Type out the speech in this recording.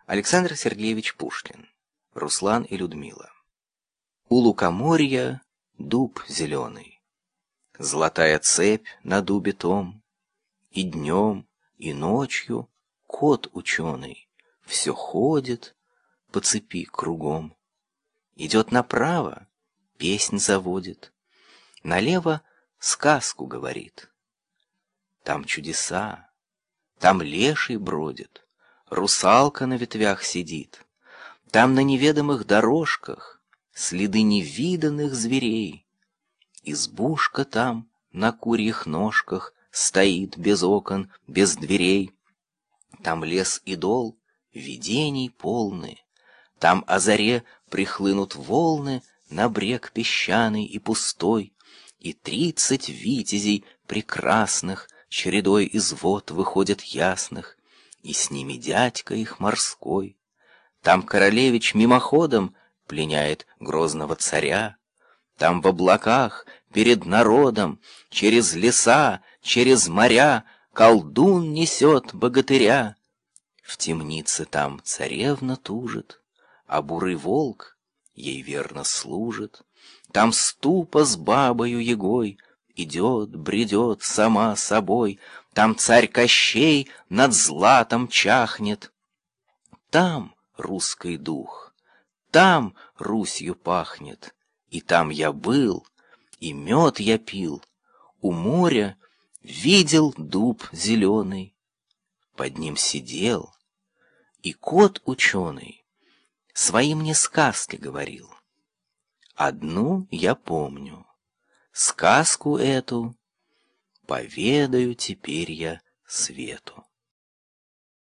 Александр Сергеевич Пушкин. Руслан и Людмила. У лукоморья дуб зеленый, золотая цепь на дубе том, и днем, и ночью кот ученый все ходит по цепи кругом. Идет направо, песнь заводит, налево сказку говорит. Там чудеса, там леший бродит, русалка на ветвях сидит, там на неведомых дорожках следы невиданных зверей. Избушка там на курьих ножках стоит без окон, без дверей. Там лес и дол, видений полны, там о заре прихлынут волны на брег песчаный и пустой, и 30 витязей прекрасных чередой из вод выходят ясных, и с ними дядька их морской. Там королевич мимоходом пленяет грозного царя, там в облаках перед народом через леса, через моря колдун несет богатыря. В темнице там царевна тужит, а бурый волк ей верно служит. Там ступа с бабою Ягой идет, бредет сама собой. Там царь Кощей над златом чахнет. Там русский дух, там Русью пахнет. И там я был, и мед я пил, у моря видел дуб зеленый. Под ним сидел, и кот ученый свои мне сказки говорил. Одну я помню, сказку эту поведаю теперь я свету.